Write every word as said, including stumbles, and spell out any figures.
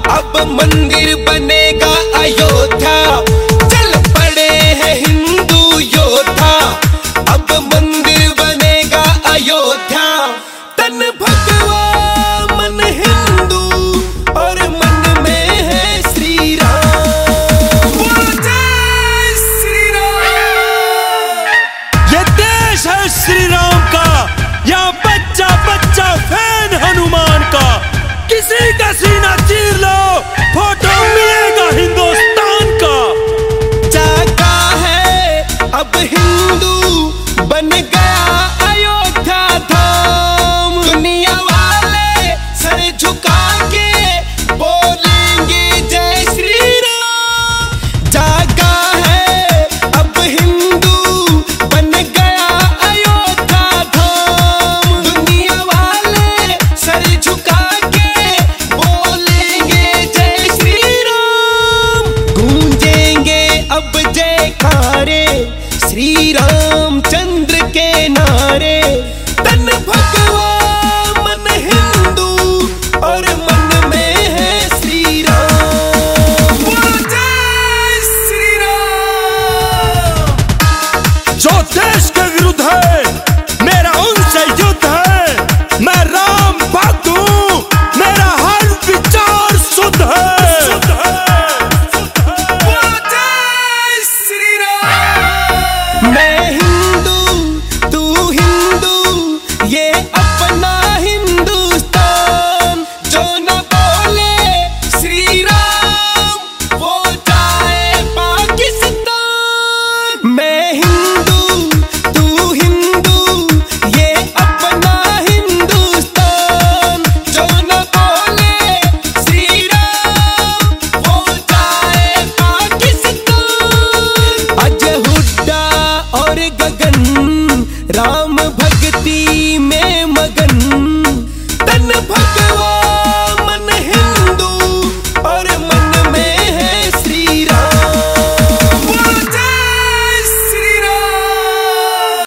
अब मंदिर बनेगा अयोध्या, चल पड़े हैं हिंदू योद्धा। अब मंदिर बनेगा अयोध्या, तन भगवा मन हिंदू और मन में है श्री राम। जय श्री राम। ये देश है श्री राम का, यहाँ बच्चा बच्चा फैन हनुमान का। किसी का सीना चीर लो, फोटो मिलेगा हिंदुस्तान का। जागा है अब हिंदू बन गया अयोध्या धाम। दुनिया वाले सर झुका के बोलेंगे जय श्री राम। जागा है अब हिंदू बन गया अयोध्या धाम। दुनिया वाले सर झुका के बोलेंगे जय श्री राम। गूंजेंगे अब जयकारे श्री रामचंद्र के नारे। तन भगवा मन हिंदू और मन में है श्री राम। जय श्री राम। जो देश के विरुद्ध है मेरा उनसे युद्ध है। मैं राम भक्त हूँ, मेरा हर विचार शुद्ध है। जय श्री राम। मैं हिंदू तू हिंदू ये अपना हिंदुस्तान। जो न बोले श्री राम वो जाए पाकिस्तान। मैं हिंदू तू हिंदू ये अपना हिंदुस्तान। जो न बोले श्री राम वो जाए पाकिस्तान। आज हुड्डा और गगन